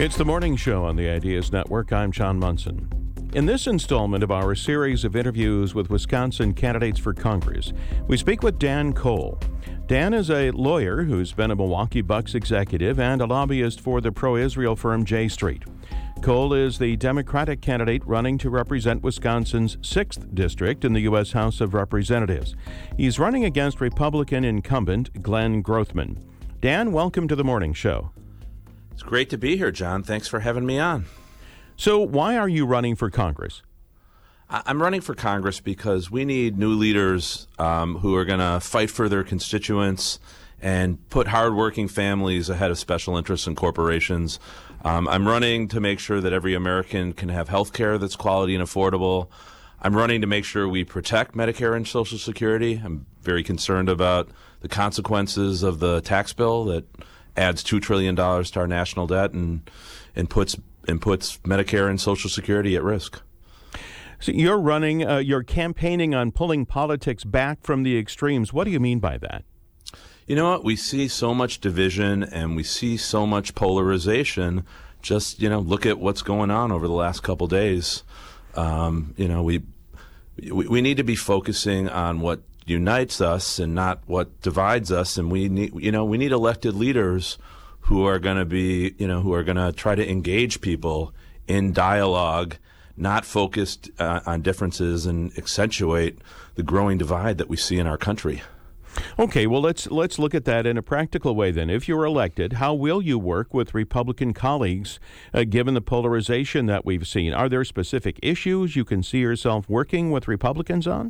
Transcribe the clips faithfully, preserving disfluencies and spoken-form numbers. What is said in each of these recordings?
It's the morning show on the Ideas Network. I'm John Munson. In this installment of our series of interviews with Wisconsin candidates for Congress, we speak with Dan Cole. Dan is a lawyer who's been a Milwaukee Bucks executive and a lobbyist for the pro-Israel firm J Street. Cole is the Democratic candidate running to represent Wisconsin's sixth District in the U S House of Representatives. He's running against Republican incumbent Glenn Grothman. Dan, welcome to the morning show. It's great to be here, John. Thanks for having me on. So why are you running for Congress? I'm running for Congress because we need new leaders um, who are going to fight for their constituents and put hardworking families ahead of special interests and corporations. Um, I'm running to make sure that every American can have health care that's quality and affordable. I'm running to make sure we protect Medicare and Social Security. I'm very concerned about the consequences of the tax bill that adds two trillion dollars to our national debt and and puts and puts Medicare and Social Security at risk. So you're running, uh, you're campaigning on pulling politics back from the extremes. What do you mean by that? You know what? We see so much division and we see so much polarization. Just, you know, look at what's going on over the last couple days. Um, you know, we, we we need to be focusing on what unites us and not what divides us. And we need, you know, we need elected leaders who are going to be, you know, who are going to try to engage people in dialogue, not focused uh, on differences and accentuate the growing divide that we see in our country. Okay, well, let's let's look at that in a practical way then. If you're elected, how will you work with Republican colleagues uh, given the polarization that we've seen? Are there specific issues you can see yourself working with Republicans on?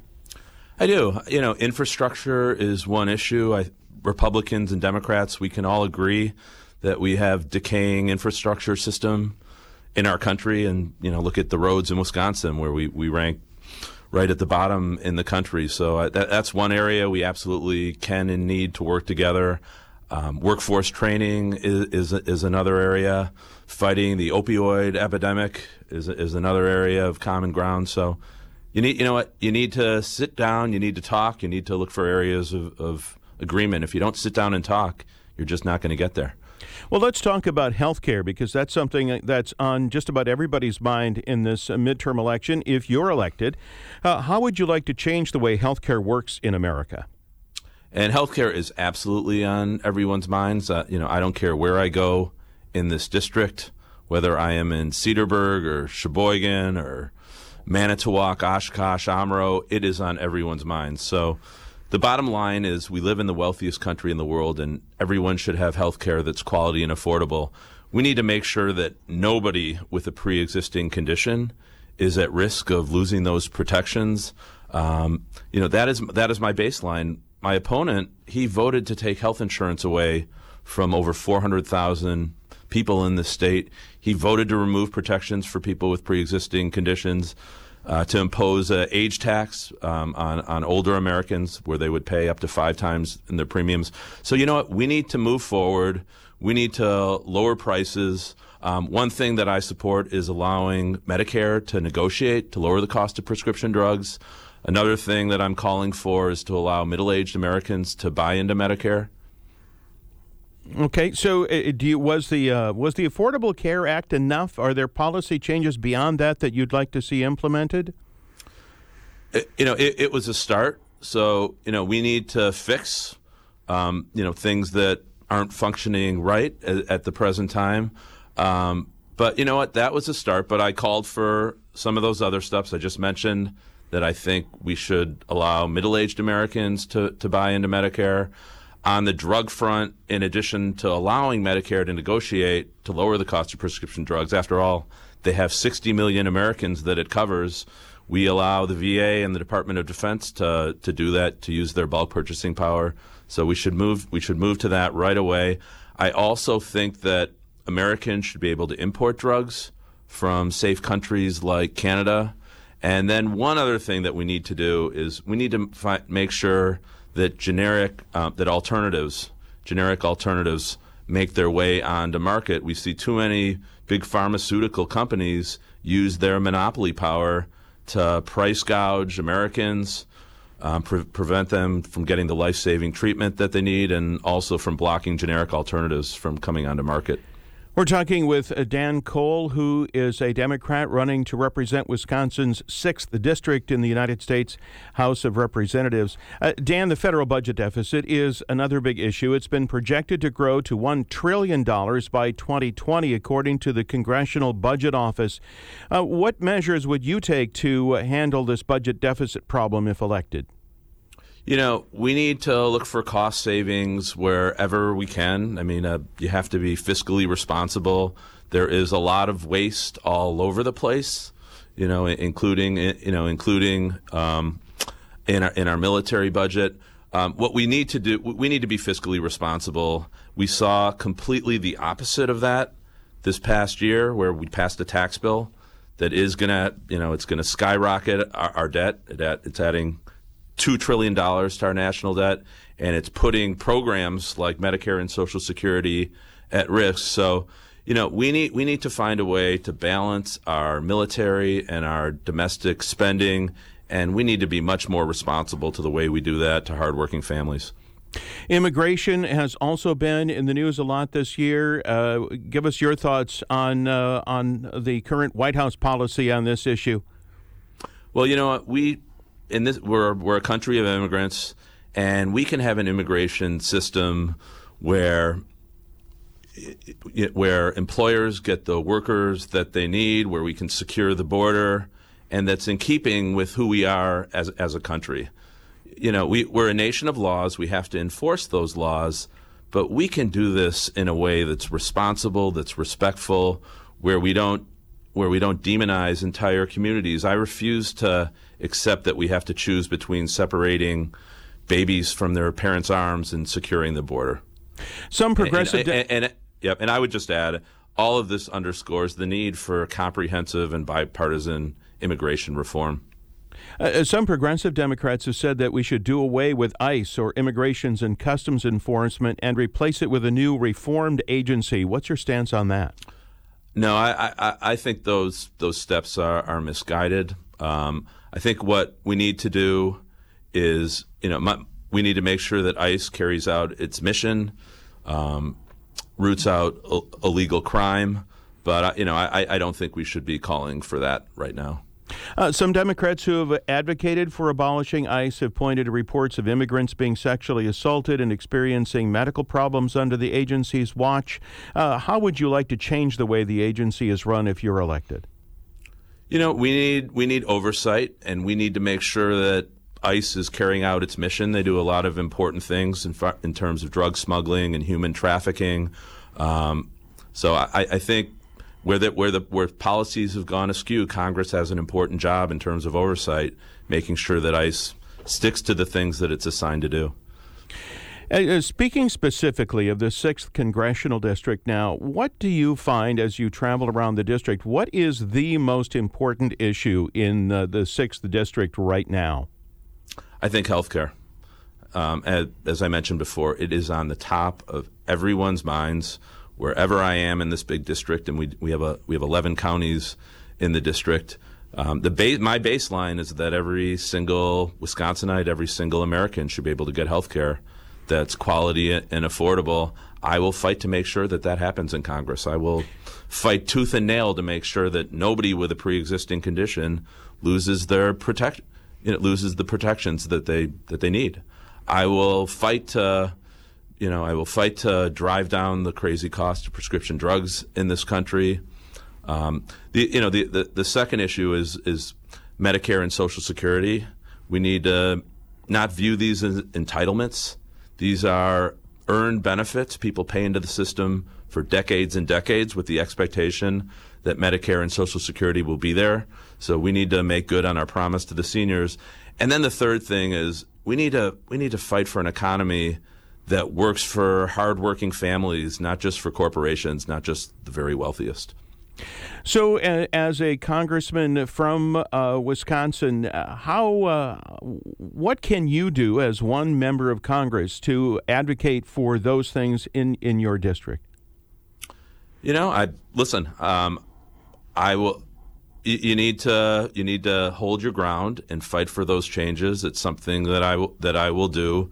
I do. You know, infrastructure is one issue. I, Republicans and Democrats, we can all agree that we have decaying infrastructure system in our country. And, you know, look at the roads in Wisconsin where we, we rank right at the bottom in the country. So uh, that, that's one area we absolutely can and need to work together. Um, workforce training is, is is another area. Fighting the opioid epidemic is is another area of common ground. So you need, you know what, you need to sit down, you need to talk, you need to look for areas of, of agreement. If you don't sit down and talk, you're just not going to get there. Well, let's talk about health care because that's something that's on just about everybody's mind in this midterm election. If you're elected, uh, how would you like to change the way health care works in America? And health care is absolutely on everyone's minds. Uh, you know, I don't care where I go in this district, whether I am in Cedarburg or Sheboygan or Manitowoc, Oshkosh, Amro, it is on everyone's minds. So the bottom line is we live in the wealthiest country in the world, and everyone should have health care that's quality and affordable. We need to make sure that nobody with a pre-existing condition is at risk of losing those protections. Um, you know, that is that is my baseline. My opponent, he voted to take health insurance away from over four hundred thousand people in the state. He voted to remove protections for people with pre-existing conditions, uh, to impose an age tax um, on, on older Americans where they would pay up to five times in their premiums. So you know what? We need to move forward. We need to lower prices. Um, one thing that I support is allowing Medicare to negotiate to lower the cost of prescription drugs. Another thing that I'm calling for is to allow middle-aged Americans to buy into Medicare. Okay, so uh, do you, was the uh, was the Affordable Care Act enough? Are there policy changes beyond that that you'd like to see implemented? It, you know, it, it was a start. So, you know, we need to fix, um, you know, things that aren't functioning right at, at the present time. Um, but you know what? That was a start. But I called for some of those other steps I just mentioned, that I think we should allow middle-aged Americans to, to buy into Medicare. On the drug front, in addition to allowing Medicare to negotiate to lower the cost of prescription drugs, after all, they have sixty million Americans that it covers. We allow the V A and the Department of Defense to to do that, to use their bulk purchasing power. So we should move we should move to that right away. I also think that Americans should be able to import drugs from safe countries like Canada. And then one other thing that we need to do is we need to fi- make sure that generic, uh, that alternatives, generic alternatives make their way onto market. We see too many big pharmaceutical companies use their monopoly power to price gouge Americans, um, pre- prevent them from getting the life-saving treatment that they need, and also from blocking generic alternatives from coming onto market. We're talking with Dan Cole, who is a Democrat running to represent Wisconsin's sixth District in the United States House of Representatives. Uh, Dan, the federal budget deficit is another big issue. It's been projected to grow to one trillion dollars by twenty twenty, according to the Congressional Budget Office. Uh, what measures would you take to handle this budget deficit problem if elected? You know, we need to look for cost savings wherever we can. I mean, uh, you have to be fiscally responsible. There is a lot of waste all over the place, you know, including, you know, including um, in our in our military budget. Um, what we need to do, we need to be fiscally responsible. We saw completely the opposite of that this past year, where we passed a tax bill that is going to, you know, it's going to skyrocket our, our debt. It's adding two trillion dollars to our national debt, and it's putting programs like Medicare and Social Security at risk. So, you know, we need we need to find a way to balance our military and our domestic spending, and we need to be much more responsible to the way we do that to hardworking families. Immigration has also been in the news a lot this year. Uh, give us your thoughts on uh, on the current White House policy on this issue. Well, you know what, we in this we're we're a country of immigrants, and we can have an immigration system where where employers get the workers that they need, where we can secure the border, and that's in keeping with who we are as as a country. You know, we, we're a nation of laws. We have to enforce those laws, but we can do this in a way that's responsible, that's respectful, where we don't where we don't demonize entire communities. I refuse to accept that we have to choose between separating babies from their parents' arms and securing the border. Some progressive... And, and, and, and, yep, and I would just add, all of this underscores the need for comprehensive and bipartisan immigration reform. Uh, some progressive Democrats have said that we should do away with ICE, or Immigrations and Customs Enforcement, and replace it with a new reformed agency. What's your stance on that? No, I, I, I think those those steps are, are misguided. Um, I think what we need to do is, you know, my, we need to make sure that ICE carries out its mission, um, roots out Ill- illegal crime. But, you know, I, I don't think we should be calling for that right now. Uh, some Democrats who have advocated for abolishing ICE have pointed to reports of immigrants being sexually assaulted and experiencing medical problems under the agency's watch. Uh, how would you like to change the way the agency is run if you're elected? You know, we need we need oversight, and we need to make sure that ICE is carrying out its mission. They do a lot of important things in, fa- in terms of drug smuggling and human trafficking. Um, so I, I think Where the, where the where policies have gone askew, Congress has an important job in terms of oversight, making sure that ICE sticks to the things that it's assigned to do. Uh, speaking specifically of the sixth Congressional District now, what do you find as you travel around the district? What is the most important issue in uh, the sixth District right now? I think health care. Um, as, as I mentioned before, it is on the top of everyone's minds. Wherever I am in this big district, and we we have a we have eleven counties in the district. Um, the ba- my baseline is that every single Wisconsinite, every single American should be able to get health care that's quality and affordable. I will fight to make sure that that happens in Congress. I will fight tooth and nail to make sure that nobody with a pre-existing condition loses their protect, you know, loses the protections that they that they need. I will fight to. You know, I will fight to drive down the crazy cost of prescription drugs in this country. Um, the, you know, the, the, the second issue is is Medicare and Social Security. We need to not view these as entitlements. These are earned benefits. People pay into the system for decades and decades with the expectation that Medicare and Social Security will be there. So we need to make good on our promise to the seniors. And then the third thing is we need to we need to fight for an economy that works for hardworking families, not just for corporations, not just the very wealthiest. So, uh, as a congressman from uh, Wisconsin, uh, how uh, what can you do as one member of Congress to advocate for those things in, in your district? You know, I listen. Um, I will. You, you need to you need to hold your ground and fight for those changes. It's something that I will, that I will do.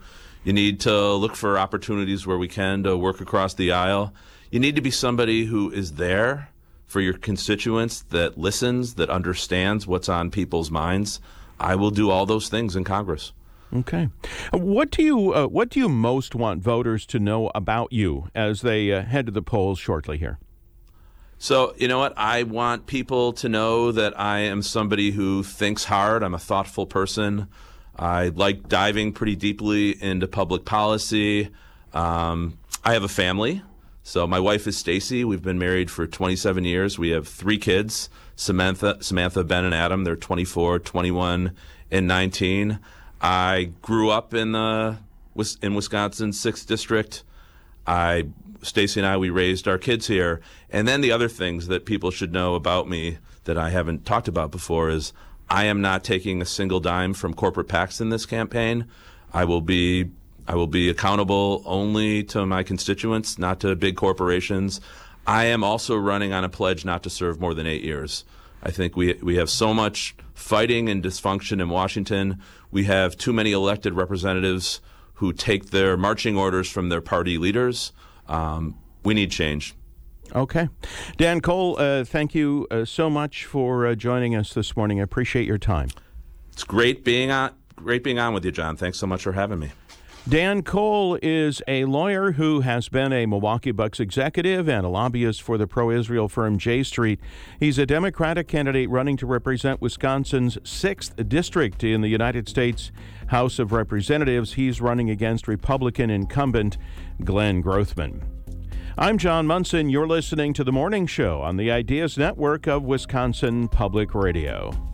You need to look for opportunities where we can to work across the aisle. You need to be somebody who is there for your constituents, that listens, that understands what's on people's minds. I will do all those things in Congress. Okay. What do you uh, what do you most want voters to know about you as they uh, head to the polls shortly here? So, you know what? I want people to know that I am somebody who thinks hard. I'm a thoughtful person. I like diving pretty deeply into public policy. Um, I have a family. So my wife is Stacy. We've been married for twenty-seven years. We have three kids, Samantha, Samantha, Ben, and Adam. They're twenty-four, twenty-one, and nineteen. I grew up in the in Wisconsin's sixth District. I, Stacy and I, we raised our kids here. And then the other things that people should know about me that I haven't talked about before is I am not taking a single dime from corporate PACs in this campaign. I will be I will be accountable only to my constituents, not to big corporations. I am also running on a pledge not to serve more than eight years. I think we we have so much fighting and dysfunction in Washington. We have too many elected representatives who take their marching orders from their party leaders. Um, we need change. Okay. Dan Cole, uh, thank you uh, so much for uh, joining us this morning. I appreciate your time. It's great being on, great being on with you, John. Thanks so much for having me. Dan Cole is a lawyer who has been a Milwaukee Bucks executive and a lobbyist for the pro-Israel firm J Street. He's a Democratic candidate running to represent Wisconsin's sixth District in the United States House of Representatives. He's running against Republican incumbent Glenn Grothman. I'm John Munson. You're listening to The Morning Show on the Ideas Network of Wisconsin Public Radio.